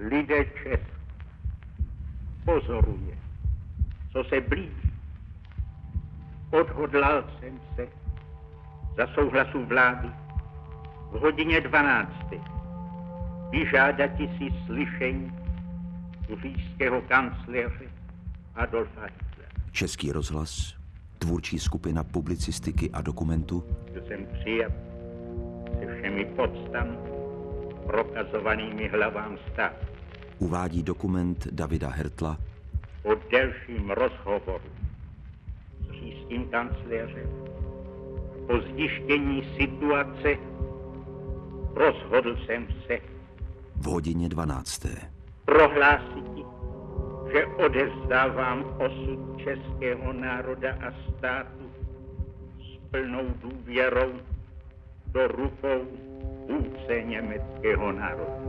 Lidé Česk, pozoruje, co se blíží. Odhodlal jsem se za souhlasu vlády v hodině 12. vyžádati si slyšení u říšského kancléře Adolfa Hitlera. Český rozhlas, tvůrčí skupina publicistiky a dokumentu. Jsem přijat se všemi podstami prokazovanými hlavám státu. Uvádí dokument Davida Hertla. Po delším rozhovoru s říšským kancléřem, po zjištění situace, rozhodl jsem se v hodině 12. prohlásit, že odevzdávám osud českého národa a státu s plnou důvěrou do rukou vůdce německého národa.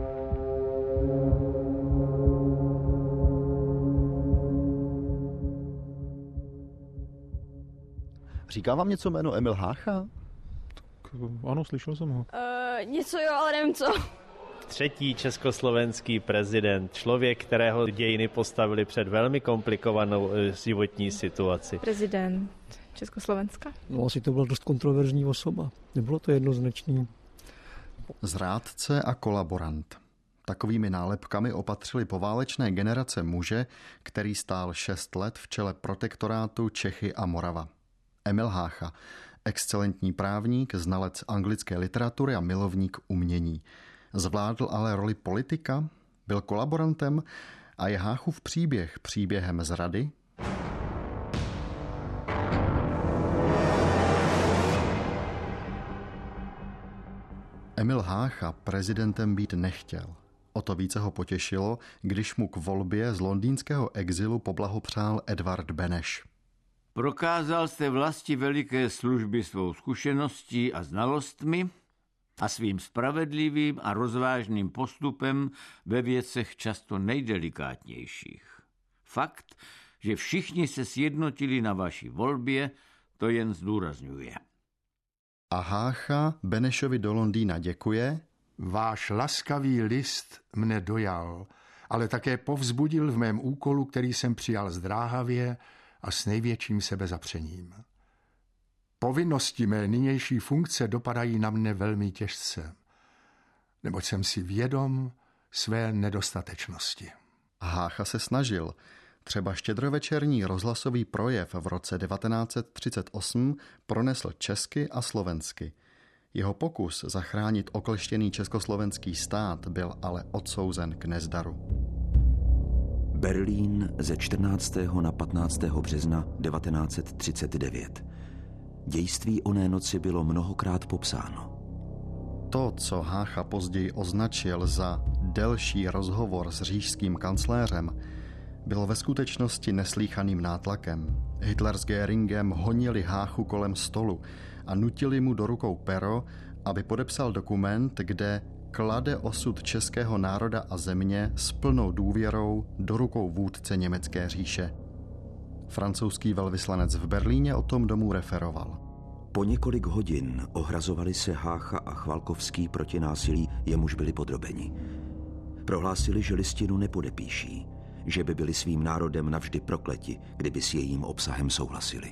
Říká vám něco jméno Emil Hácha? Tak, ano, slyšel jsem ho. Něco jo, ale nevím co. Třetí československý prezident, člověk, kterého dějiny postavili před velmi komplikovanou životní situaci. Prezident Československa? No, asi to byla dost kontroverzní osoba. Nebylo to jednoznačný. Zrádce a kolaborant. Takovými nálepkami opatřili poválečné generace muže, který stál 6 let v čele protektorátu Čechy a Morava. Emil Hácha, excelentní právník, znalec anglické literatury a milovník umění. Zvládl ale roli politika, byl kolaborantem a je Háchův příběh příběhem zrady? Emil Hácha prezidentem být nechtěl. O to více ho potěšilo, když mu k volbě z londýnského exilu poblahopřál Edvard Beneš. Prokázal jste vlasti veliké služby svou zkušeností a znalostmi a svým spravedlivým a rozvážným postupem ve věcech často nejdelikátnějších. Fakt, že všichni se sjednotili na vaší volbě, to jen zdůrazňuje. A Hácha Benešovi do Londýna děkuje. Váš laskavý list mne dojal, ale také povzbudil v mém úkolu, který jsem přijal zdráhavě a s největším sebezapřením. Povinnosti mé nynější funkce dopadají na mne velmi těžce, neboť jsem si vědom své nedostatečnosti. Hácha se snažil. Třeba štědrovečerní rozhlasový projev v roce 1938 pronesl česky a slovensky. Jeho pokus zachránit okleštěný československý stát byl ale odsouzen k nezdaru. Berlín ze 14. na 15. března 1939. Dějství oné noci bylo mnohokrát popsáno. To, co Hácha později označil za delší rozhovor s říšským kancléřem, bylo ve skutečnosti neslýchaným nátlakem. Hitler s Göringem honili Háchu kolem stolu a nutili mu do rukou pero, aby podepsal dokument, kde klade osud českého národa a země s plnou důvěrou do rukou vůdce německé říše. Francouzský velvyslanec v Berlíně o tom domů referoval. Po několik hodin ohrazovali se Hácha a Chvalkovský proti násilí, jemuž byli podrobeni. Prohlásili, že listinu nepodepíší, že by byli svým národem navždy prokleti, kdyby s jejím obsahem souhlasili.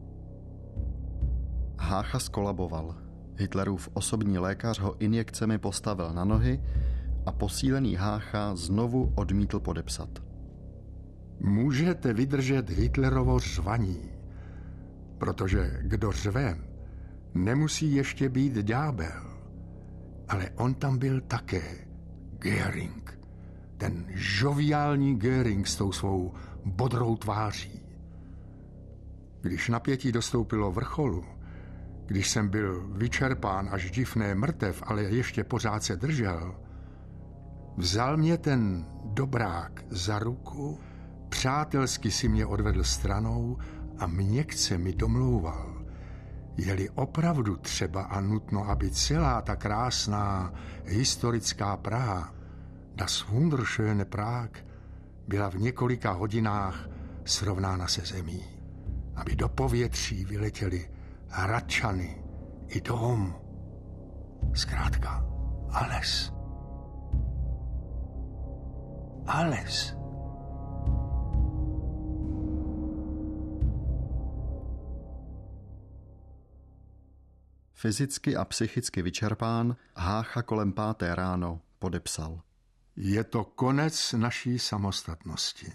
Hácha skolaboval. Hitlerův osobní lékař ho injekcemi postavil na nohy a posílený Hácha znovu odmítl podepsat. Můžete vydržet Hitlerovo řvaní, protože kdo řve, nemusí ještě být ďábel. Ale on tam byl také, Göring. Ten žoviální Göring s tou svou bodrou tváří. Když napětí dostoupilo vrcholu, když jsem byl vyčerpán až divné mrtev, ale ještě pořád se držel, vzal mě ten dobrák za ruku, přátelsky si mě odvedl stranou a měkce mi domlouval, je-li opravdu třeba a nutno, aby celá ta krásná historická Praha, das wunderschöne Prag, byla v několika hodinách srovnána se zemí, aby do povětří vyletěli Hradčany i dom, zkrátka alles. Ales. Fyzicky a psychicky vyčerpán, Hácha kolem 5. ráno podepsal. Je to konec naší samostatnosti.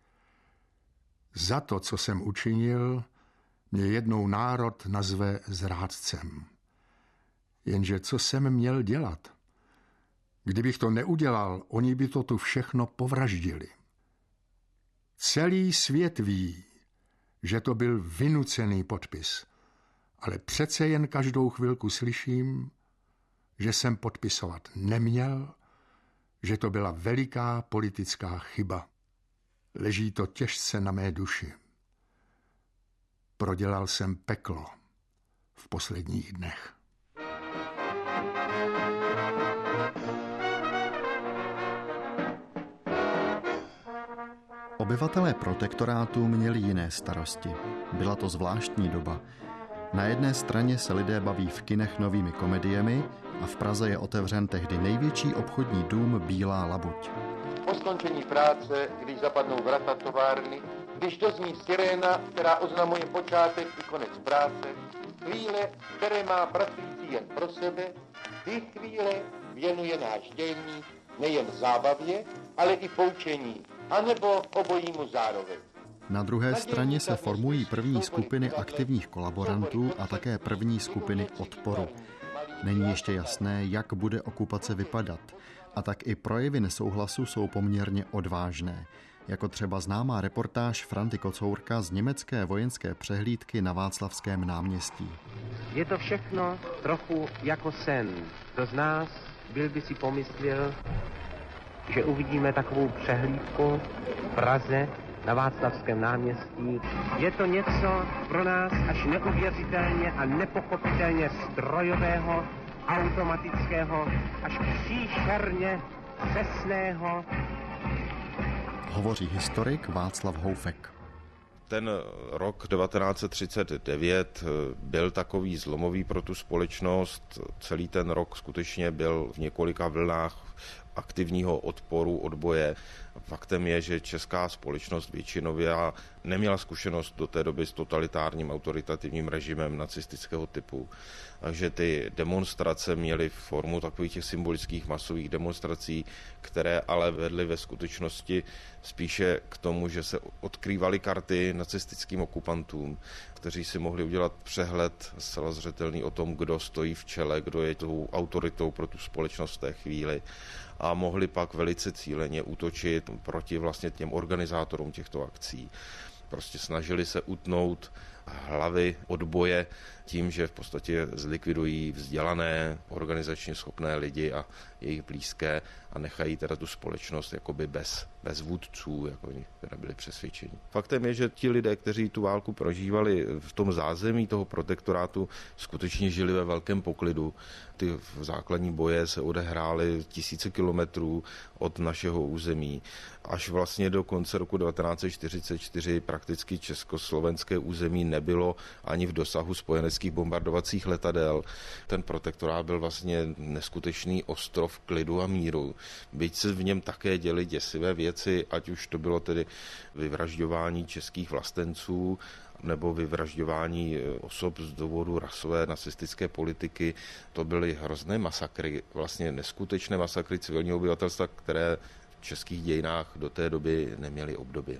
Za to, co jsem učinil, mě jednou národ nazve zrádcem. Jenže co jsem měl dělat? Kdybych to neudělal, oni by to tu všechno povraždili. Celý svět ví, že to byl vynucený podpis, ale přece jen každou chvilku slyším, že jsem podpisovat neměl, že to byla veliká politická chyba. Leží to těžce na mé duši. Prodělal jsem peklo v posledních dnech. Obyvatelé protektorátu měli jiné starosti. Byla to zvláštní doba. Na jedné straně se lidé baví v kinech novými komediemi a v Praze je otevřen tehdy největší obchodní dům Bílá labuť. Po skončení práce, když zapadnou vrata továrny, když dozní siréna, která oznamuje počátek i konec práce, chvíle, které má pracující jen pro sebe, ty chvíle věnuje náš dělník nejen zábavě, ale i poučení, anebo obojímu zároveň. Na druhé straně se formují první skupiny aktivních kolaborantů a také první skupiny odporu. Není ještě jasné, jak bude okupace vypadat, a tak i projevy nesouhlasu jsou poměrně odvážné, jako třeba známá reportáž Franty Kocourka z německé vojenské přehlídky na Václavském náměstí. Je to všechno trochu jako sen. Kdo z nás by si pomyslel, že uvidíme takovou přehlídku v Praze na Václavském náměstí. Je to něco pro nás až neuvěřitelně a nepochopitelně strojového, automatického, až příšerně přesného. Hovoří historik Václav Houfek. Ten rok 1939 byl takový zlomový pro tu společnost. Celý ten rok skutečně byl v několika vlnách aktivního odporu, odboje. Faktem je, že česká společnost většinově neměla zkušenost do té doby s totalitárním autoritativním režimem nacistického typu. Takže ty demonstrace měly formu takových těch symbolických masových demonstrací, které ale vedly ve skutečnosti spíše k tomu, že se odkrývaly karty nacistickým okupantům, kteří si mohli udělat přehled zcela zřetelný o tom, kdo stojí v čele, kdo je tou autoritou pro tu společnost v té chvíli, a mohli pak velice cíleně útočit proti vlastně těm organizátorům těchto akcí. Prostě snažili se utnout hlavy odboje tím, že v podstatě zlikvidují vzdělané, organizačně schopné lidi a jejich blízké a nechají teda tu společnost jakoby bez vůdců, jako oni teda byli přesvědčeni. Faktem je, že ti lidé, kteří tu válku prožívali v tom zázemí toho protektorátu, skutečně žili ve velkém poklidu. Ty základní boje se odehrály tisíce kilometrů od našeho území. Až vlastně do konce roku 1944 prakticky československé území nebylo ani v dosahu spojeneckých bombardovacích letadel. Ten protektorát byl vlastně neskutečný ostrov klidu a míru. Byť se v něm také děly děsivé věci, ať už to bylo tedy vyvražďování českých vlastenců, nebo vyvražďování osob z důvodu rasové nacistické politiky. To byly hrozné masakry, vlastně neskutečné masakry civilního obyvatelstva, které v českých dějinách do té doby neměly obdoby.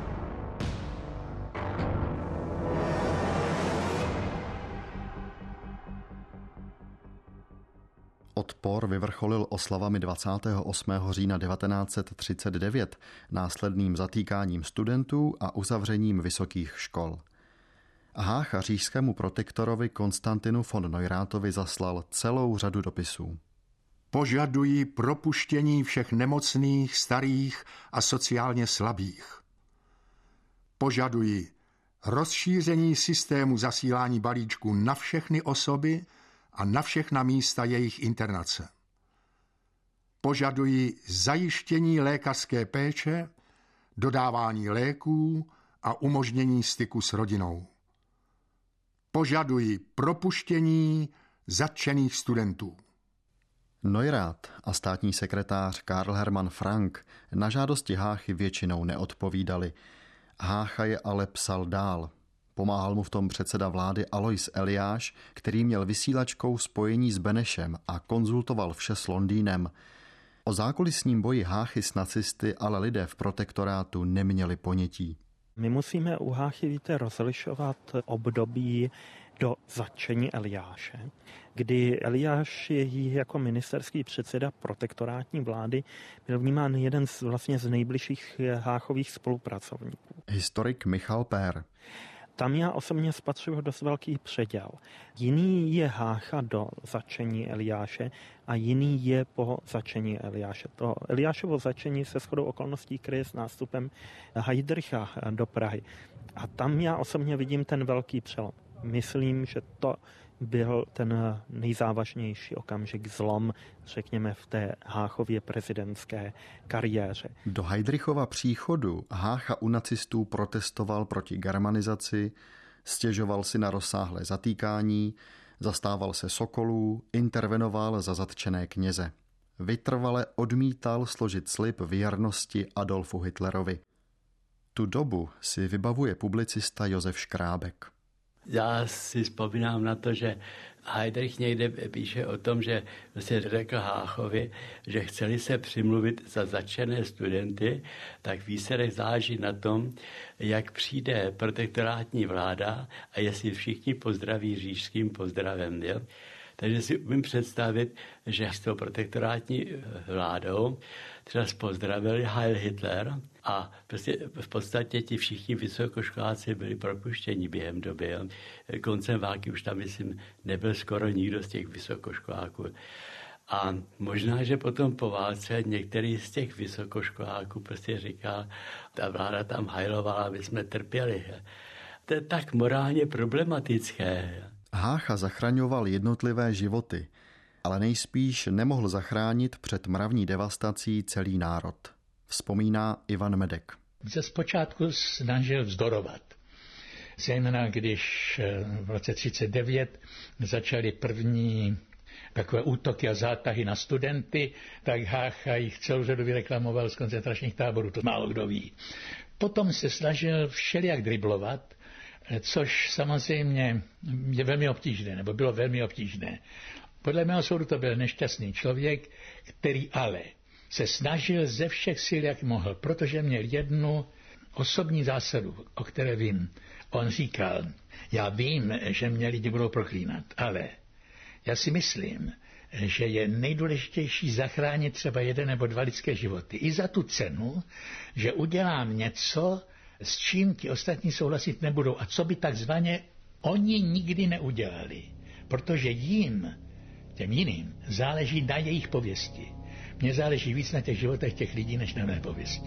Odpor vyvrcholil oslavami 28. října 1939 následným zatýkáním studentů a uzavřením vysokých škol. Hácha říšskému protektorovi Konstantinu von Neuráthovi zaslal celou řadu dopisů. Požadují propuštění všech nemocných, starých a sociálně slabých. Požadují rozšíření systému zasílání balíčků na všechny osoby a na všechna místa jejich internace. Požadují zajištění lékařské péče, dodávání léků a umožnění styku s rodinou. Požadují propuštění zatčených studentů. Neurath a státní sekretář Karl Hermann Frank na žádosti Háchy většinou neodpovídali. Hácha je ale psal dál. Pomáhal mu v tom předseda vlády Alois Eliáš, který měl vysílačkou spojení s Benešem a konzultoval vše s Londýnem. O zákulisním boji Háchy s nacisty ale lidé v protektorátu neměli ponětí. My musíme u Háchy, víte, rozlišovat období do zatčení Eliáše, kdy Eliáš jako ministerský předseda protektorátní vlády byl vnímán jeden z nejbližších Háchových spolupracovníků. Historik Michal Pér. Tam já osobně spatřuji dost velký předěl. Jiný je Hácha do zatčení Eliáše a jiný je po zatčení Eliáše. To Eliášovo zatčení se shodou okolností kryje s nástupem Heydricha do Prahy. A tam já osobně vidím ten velký přelom. Myslím, že to byl ten nejzávažnější okamžik, zlom, řekněme, v té Háchově prezidentské kariéře. Do Heydrichova příchodu Hácha u nacistů protestoval proti germanizaci, stěžoval si na rozsáhlé zatýkání, zastával se sokolů, intervenoval za zatčené kněze. Vytrvale odmítal složit slib věrnosti Adolfu Hitlerovi. Tu dobu si vybavuje publicista Josef Škrábek. Já si vzpomínám na to, že Heydrich někde píše o tom, že si řekl Háchovi, že chceli se přimluvit za zatčené studenty, tak výsledek záleží na tom, jak přijde protektorátní vláda a jestli všichni pozdraví říšským pozdravem. Jo? Takže si umím představit, že s tou protektorátní vládou třeba pozdravili Heil Hitler a prostě v podstatě ti všichni vysokoškoláci byli propuštěni během doby. Koncem války už tam, myslím, nebyl skoro nikdo z těch vysokoškoláků. A možná, že potom po válce některý z těch vysokoškoláků prostě říkal, ta vláda tam hajlovala, aby jsme trpěli. To je tak morálně problematické. Hácha zachraňoval jednotlivé životy, ale nejspíš nemohl zachránit před mravní devastací celý národ. Vzpomíná Ivan Medek. Se zpočátku snažil vzdorovat. Zejména když v roce 1939 začaly první takové útoky a zátahy na studenty, tak Hácha jich celou řadu vyreklamoval z koncentračních táborů, to málo kdo ví. Potom se snažil všelijak driblovat, což samozřejmě je velmi obtížné, nebo bylo velmi obtížné. Podle mého soudu to byl nešťastný člověk, který ale se snažil ze všech sil, jak mohl, protože měl jednu osobní zásadu, o které vím. On říkal, já vím, že mě lidi budou proklínat, ale já si myslím, že je nejdůležitější zachránit třeba 1 nebo 2 lidské životy. I za tu cenu, že udělám něco, s čím ti ostatní souhlasit nebudou a co by takzvaně oni nikdy neudělali. Protože jim, těm jiným, záleží na jejich pověsti. Mně záleží víc na těch životech těch lidí, než na mé pověsti.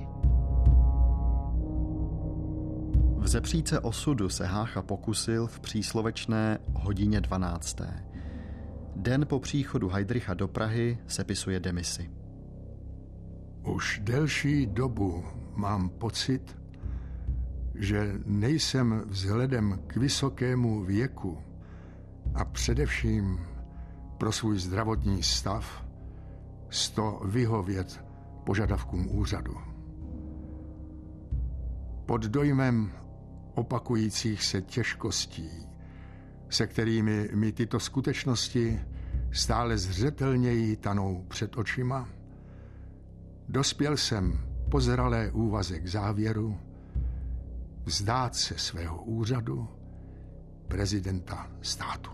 Vzepřít se osudu se Hácha pokusil v příslovečné hodině 12. Den po příchodu Heydricha do Prahy sepisuje demisi. Už delší dobu mám pocit, že nejsem vzhledem k vysokému věku a především pro svůj zdravotní stav vyhovět požadavkům úřadu. Pod dojmem opakujících se těžkostí, se kterými mi tyto skutečnosti stále zřetelněji tanou před očima, dospěl jsem po zralé úvaze k závěru vzdát se svého úřadu prezidenta státu.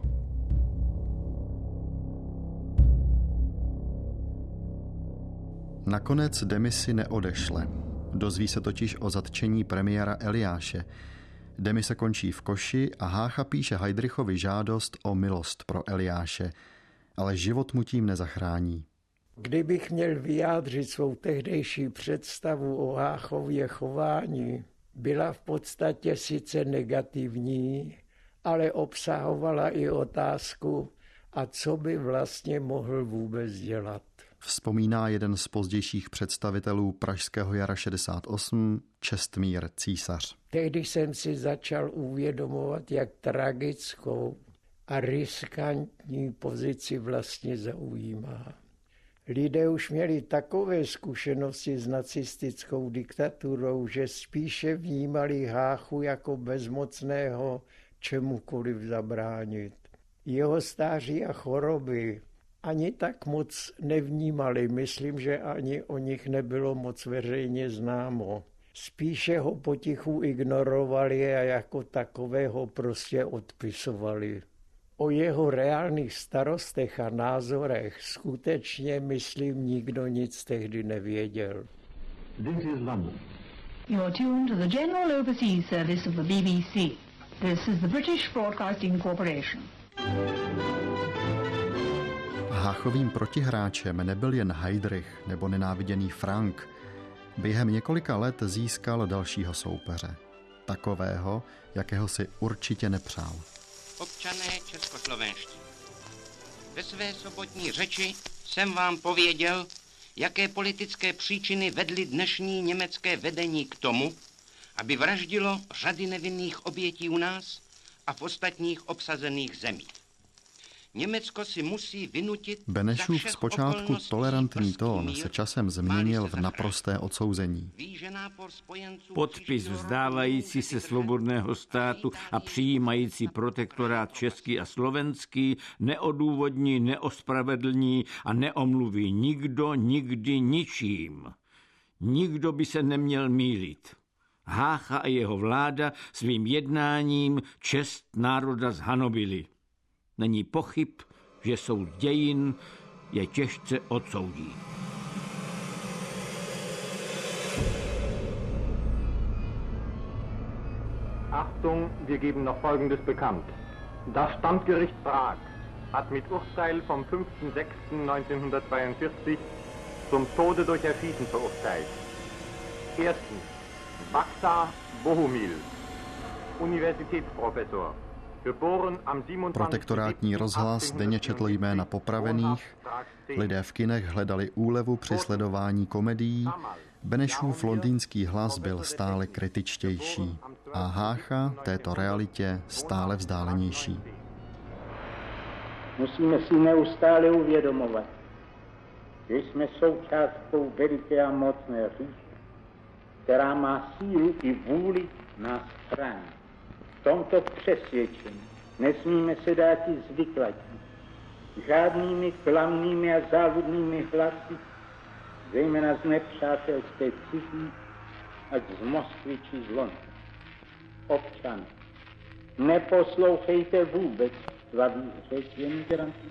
Nakonec demisi neodešle. Dozví se totiž o zatčení premiéra Eliáše. Demise končí v koši a Hácha píše Heydrichovi žádost o milost pro Eliáše, ale život mu tím nezachrání. Kdybych měl vyjádřit svou tehdejší představu o Háchově chování, byla v podstatě sice negativní, ale obsahovala i otázku, a co by vlastně mohl vůbec dělat. Vzpomíná jeden z pozdějších představitelů Pražského jara 68, Čestmír Císař. Tehdy jsem si začal uvědomovat, jak tragickou a riskantní pozici vlastně zaujímá. Lidé už měli takové zkušenosti s nacistickou diktaturou, že spíše vnímali Háchu jako bezmocného čemukoliv zabránit. Jeho stáří a choroby ani tak moc nevnímali, myslím, že ani o nich nebylo moc veřejně známo. Spíše ho potichu ignorovali a jako takového prostě odpisovali. O jeho reálných starostech a názorech skutečně, myslím, nikdo nic tehdy nevěděl. This is London. You're tuned to the General Overseas Service of the BBC. This is the British Broadcasting Corporation. Háchovým protihráčem nebyl jen Heydrich nebo nenáviděný Frank. Během několika let získal dalšího soupeře. Takového, jakého si určitě nepřál. Občané českoslovenští, ve své sobotní řeči jsem vám pověděl, jaké politické příčiny vedly dnešní německé vedení k tomu, aby vraždilo řady nevinných obětí u nás a v ostatních obsazených zemích. Německo si musí vynutit... Benešův zpočátku tolerantní tón se časem změnil v naprosté odsouzení. Podpis vzdávající se svobodného státu a přijímající protektorát český a slovenský neodůvodní, neospravedlní a neomluví nikdo nikdy ničím. Nikdo by se neměl mýlit. Hácha a jeho vláda svým jednáním čest národa zhanobili. Není pochyb, že soud dějin je těžce odsoudí. Achtung, wir geben noch Folgendes bekannt. Das Standgericht Prag hat mit Urteil vom 5.6.1942 zum Tode durch Erschießen verurteilt. Erstens Baksa Bohumil, Universitätsprofessor. Protektorátní rozhlas denně četl jména popravených, lidé v kinech hledali úlevu při sledování komedií, Benešův londýnský hlas byl stále kritičtější a Hácha této realitě stále vzdálenější. Musíme si neustále uvědomovat, že jsme součástkou veliké a mocné říše, která má sílu i vůli nás chránit. V tomto přesvědčení nesmíme se dát zvyklatit žádnými klamnými a závudnými hlasy, zejména z nepřátelské cizí, ať z Moskvy či z Londýna. Občané, neposlouchejte vůbec slavých řečí emigrantů.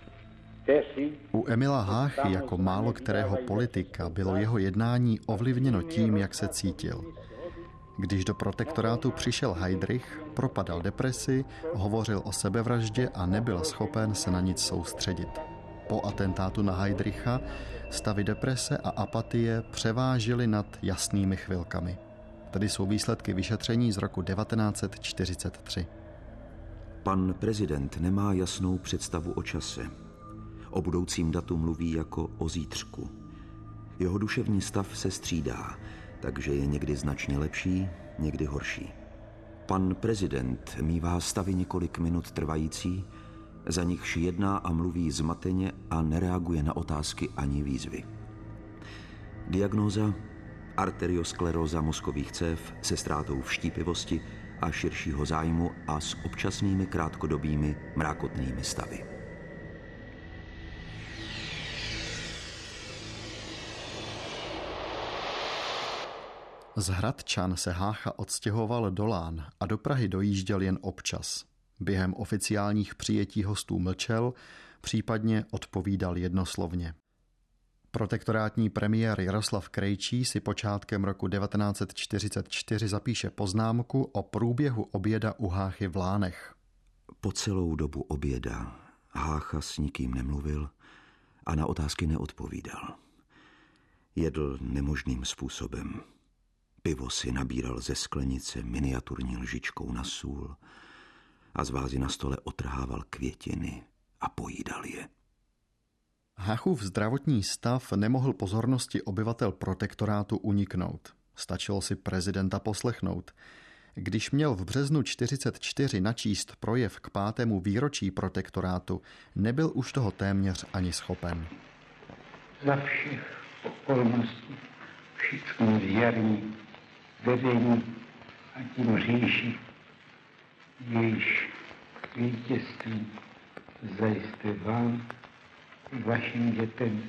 U Emila Háchy jako málo kterého politika bylo jeho jednání ovlivněno tím, jak se cítil. Když do protektorátu přišel Heydrich, propadal depresi, hovořil o sebevraždě a nebyl schopen se na nic soustředit. Po atentátu na Heydricha stavy deprese a apatie převážily nad jasnými chvilkami. Tady jsou výsledky vyšetření z roku 1943. Pan prezident nemá jasnou představu o čase. O budoucím datu mluví jako o zítřku. Jeho duševní stav se střídá, takže je někdy značně lepší, někdy horší. Pan prezident mívá stavy několik minut trvající, za nichž jedná a mluví zmateně a nereaguje na otázky ani výzvy. Diagnóza: arterioskleróza mozkových cév se ztrátou vštípivosti a širšího zájmu a s občasnými krátkodobými mrákotnými stavy. Z Hradčan se Hácha odstěhoval do Lán a do Prahy dojížděl jen občas. Během oficiálních přijetí hostů mlčel, případně odpovídal jednoslovně. Protektorátní premiér Jaroslav Krejčí si počátkem roku 1944 zapíše poznámku o průběhu oběda u Háchy v Lánech. Po celou dobu oběda Hácha s nikým nemluvil a na otázky neodpovídal. Jedl nemožným způsobem. Pivo si nabíral ze sklenice miniaturní lžičkou na sůl a z vázy na stole otrhával květiny a pojídal je. Háchův zdravotní stav nemohl pozornosti obyvatel protektorátu uniknout. Stačilo si prezidenta poslechnout. Když měl v březnu 1944 načíst projev k 5. výročí protektorátu, nebyl už toho téměř ani schopen. za všech okolností všichni věrní vedení a tím říši, jejíž vítězství zajisté vám i vašim dětem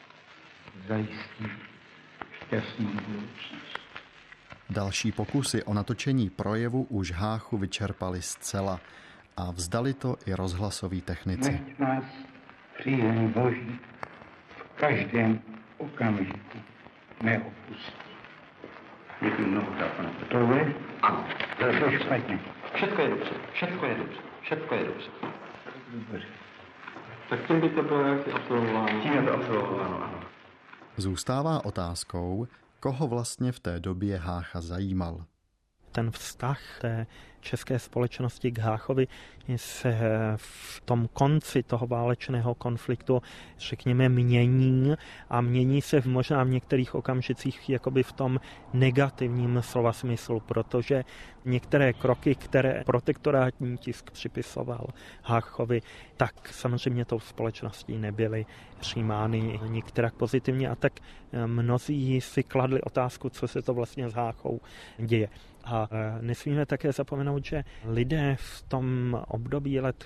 zajistí šťastnou budoucnost. Další pokusy o natočení projevu už Háchu vyčerpali zcela a vzdali to i rozhlasoví technici. Nechť nás přízeň Boží v každém okamžiku neopustí. Děkuji mnohokrát, pane. To je? Ano. To je špatně. Všechno je dobře, všechno je dobře, všechno je dobře. Dobře. Tak tím by to bylo jaksi absolvováno. Tím je to absolvováno, ano. Zůstává otázkou, koho vlastně v té době Hácha zajímal. Ten vztah té české společnosti k Háchovi se v tom konci toho válečného konfliktu, řekněme, mění a mění se možná v některých okamžicích jakoby v tom negativním slova smyslu, protože některé kroky, které protektorátní tisk připisoval Háchovi, tak samozřejmě tou společností nebyly přijímány nikterak pozitivně a tak mnozí si kladli otázku, co se to vlastně s Háchou děje. A nesmíme také zapomenout, že lidé v tom období let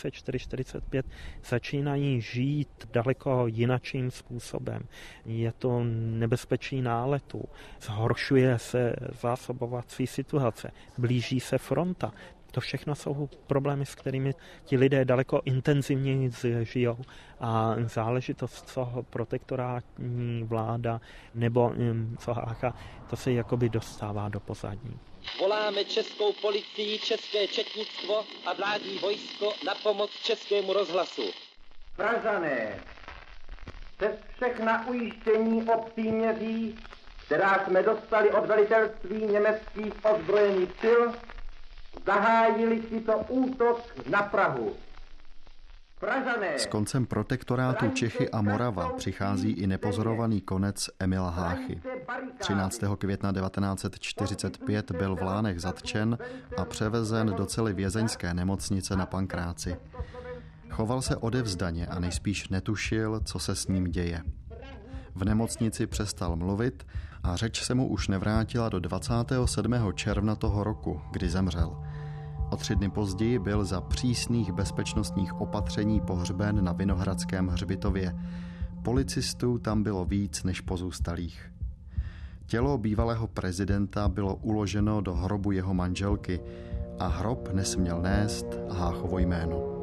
44-45 začínají žít daleko jinačím způsobem. Je to nebezpečí náletů, zhoršuje se zásobovací situace, blíží se fronta. To všechno jsou problémy, s kterými ti lidé daleko intenzivněji žijou a záležitost, co protektorátní vláda nebo co Hácha, to se jakoby dostává do pozadí. Voláme českou policii, české četnictvo a vládní vojsko na pomoc českému rozhlasu. Pražané, přes všechna ujištění o příměří, která jsme dostali od velitelství německých ozbrojených sil, zahájili si to útok na Prahu. Pražané, s koncem protektorátu Čechy a Morava přichází i nepozorovaný konec Emila Háchy. 13. května 1945 byl v Lánech zatčen a převezen do cely vězeňské nemocnice na Pankráci. Choval se odevzdaně a nejspíš netušil, co se s ním děje. V nemocnici přestal mluvit a řeč se mu už nevrátila do 27. června toho roku, kdy zemřel. O 3 dny později byl za přísných bezpečnostních opatření pohřben na Vinohradském hřbitově. Policistů tam bylo víc než pozůstalých. Tělo bývalého prezidenta bylo uloženo do hrobu jeho manželky a hrob nesměl nést Háchovo jméno.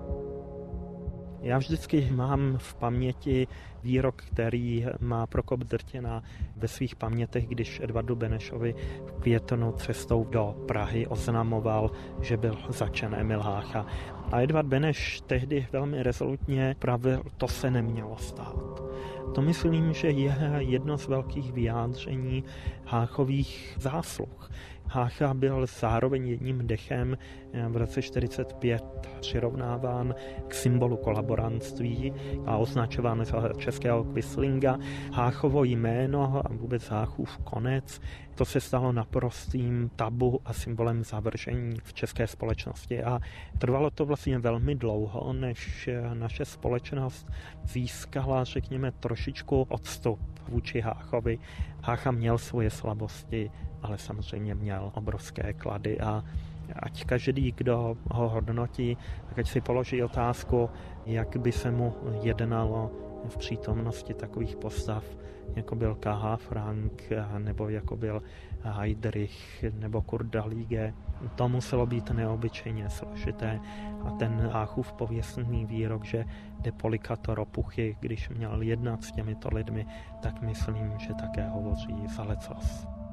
Já vždycky mám v paměti výrok, který má Prokop Drtina ve svých pamětech, když Edvardu Benešovi v květnu cestou do Prahy oznamoval, že byl zatčen Emil Hácha. A Edvard Beneš tehdy velmi rezolutně pravil, to se nemělo stát. To myslím, že je jedno z velkých vyjádření Háchových zásluh. Hácha byl zároveň jedním dechem v roce 1945 přirovnáván k symbolu kolaborantství a označován za českého Quislinga. Háchovo jméno a vůbec Háchův konec, to se stalo naprostým tabu a symbolem zavržení v české společnosti. A trvalo to vlastně velmi dlouho, než naše společnost získala, řekněme, trošičku odstup vůči Háchovi. Hácha měl svoje slabosti, ale samozřejmě měl obrovské klady a ať každý, kdo ho hodnotí, tak ať si položí otázku, jak by se mu jednalo v přítomnosti takových postav, jako byl K.H. Frank, nebo jako byl Heydrich, nebo Kurt Daliege. To muselo být neobyčejně složité a ten Háchův pověstný výrok, že de policato ropuchy, když měl jednat s těmito lidmi, tak myslím, že také hovoří za lecos.